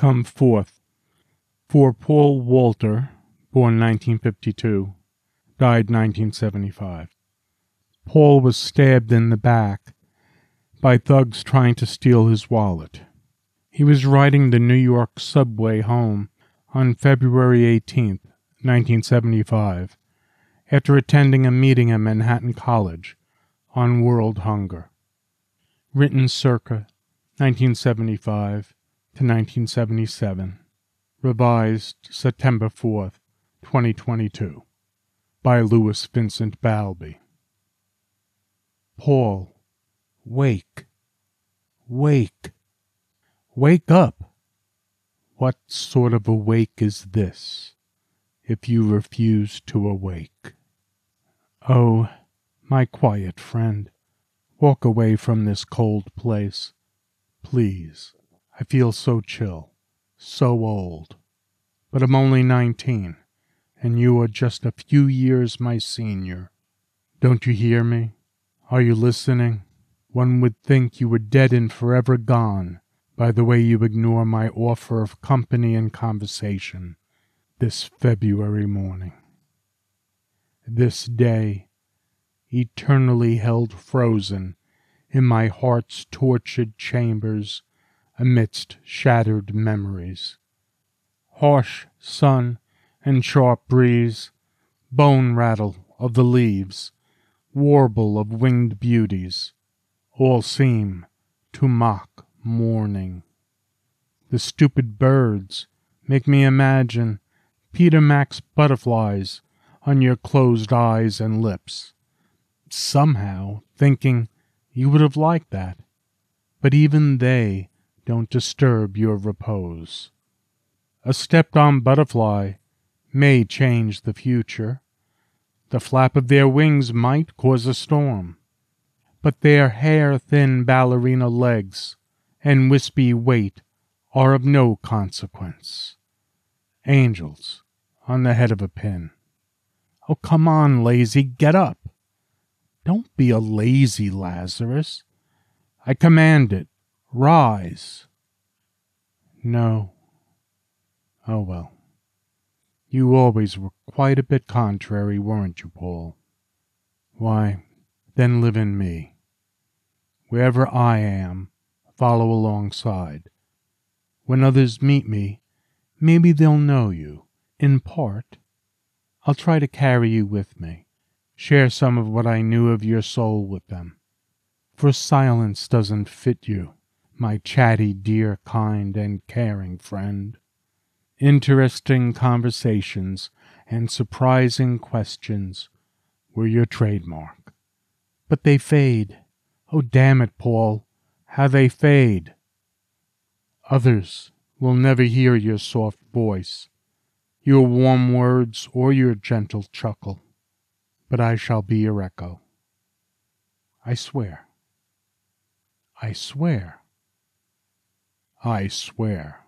Come forth. For Paul Walter, born 1952, died 1975. Paul was stabbed in the back by thugs trying to steal his wallet. He was riding the New York subway home on February 18, 1975, after attending a meeting at Manhattan College on world hunger. Written circa 1975 to 1977. Revised September 4th, 2022. By Louis Vincent Balby. Paul, wake. Wake. Wake up. What sort of a wake is this, if you refuse to awake? Oh, my quiet friend, walk away from this cold place. Please, I feel so chill, so old. But I'm only 19, and you are just a few years my senior. Don't you hear me? Are you listening? One would think you were dead and forever gone by the way you ignore my offer of company and conversation this February morning. This day, eternally held frozen in my heart's tortured chambers amidst shattered memories. Harsh sun and sharp breeze, bone rattle of the leaves, warble of winged beauties, all seem to mock morning. The stupid birds make me imagine Peter Max butterflies on your closed eyes and lips, somehow thinking you would have liked that, but even they don't disturb your repose. A stepped-on butterfly may change the future. The flap of their wings might cause a storm, but their hair-thin ballerina legs and wispy weight are of no consequence. Angels on the head of a pin. Oh, come on, lazy, get up. Don't be a lazy Lazarus. I command it. Rise. No. Oh, well. You always were quite a bit contrary, weren't you, Paul? Why, then live in me. Wherever I am, follow alongside. When others meet me, maybe they'll know you, in part. I'll try to carry you with me, share some of what I knew of your soul with them. For silence doesn't fit you, my chatty, dear, kind, and caring friend. Interesting conversations and surprising questions were your trademark. But they fade. Oh, damn it, Paul, how they fade. Others will never hear your soft voice, your warm words, or your gentle chuckle. But I shall be your echo. I swear. I swear. I swear.